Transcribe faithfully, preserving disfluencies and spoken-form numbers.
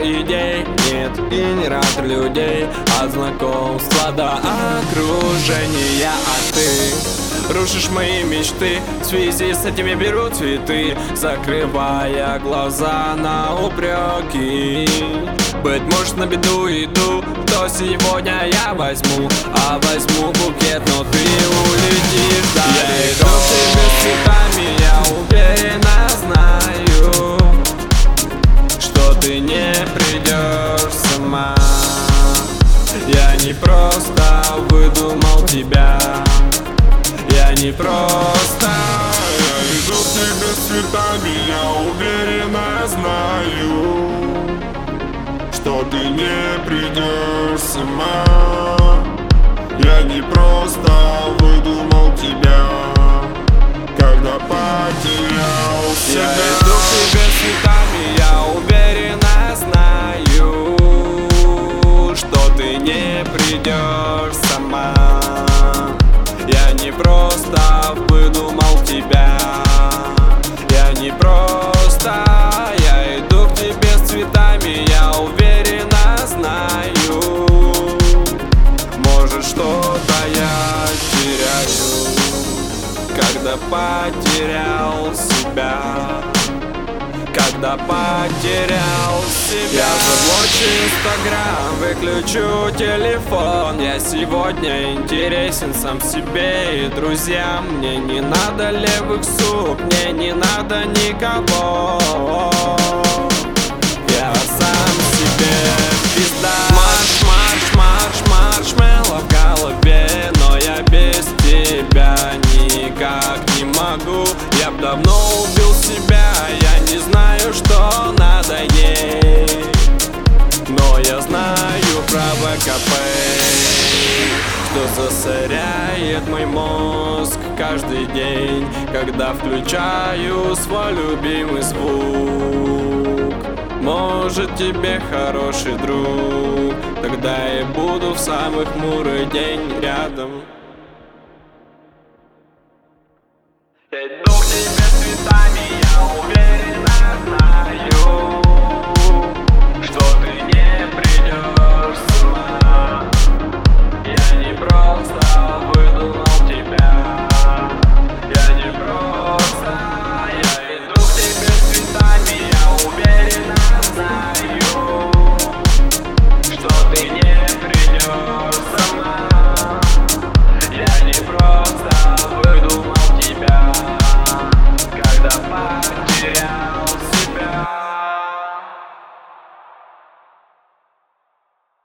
идей нет и не рад людей, от знакомства до окружения. А ты рушишь мои мечты, в связи с этим я беру цветы, закрывая глаза на упреки. Быть может, на беду иду, то сегодня я возьму, а возьму букет, но ты улетишь далеко. Я иду к тебе с цветами, я уверенно знаю, что ты не придешь сама. Я не просто выдумал тебя, я не просто. Я иду к тебе с цветами, я уверенно знаю, что ты не придешь сама. Я не просто выдумал тебя, когда потерял себя. Я иду к тебе с цветами, я уверенно знаю, что ты не придешь сама. Я не просто выдумал тебя, я не просто. Я иду к тебе с цветами, я уверенно знаю, может, что-то я теряю, когда потерял себя, когда потерял себя. Я заблочу инстаграм, выключу телефон. Я сегодня интересен сам себе и друзьям. Мне не надо левых суп, мне не надо никого. Я сам себе пизда. Марш, марш, марш, маршмеллоу в голове, но я без тебя никак не могу. Я б давно убил себя, я не знаю, что надо ей, но я знаю про ВКП, что засоряет мой мозг каждый день, когда включаю свой любимый звук. Может, тебе хороший друг, тогда я буду в самый хмурый день рядом.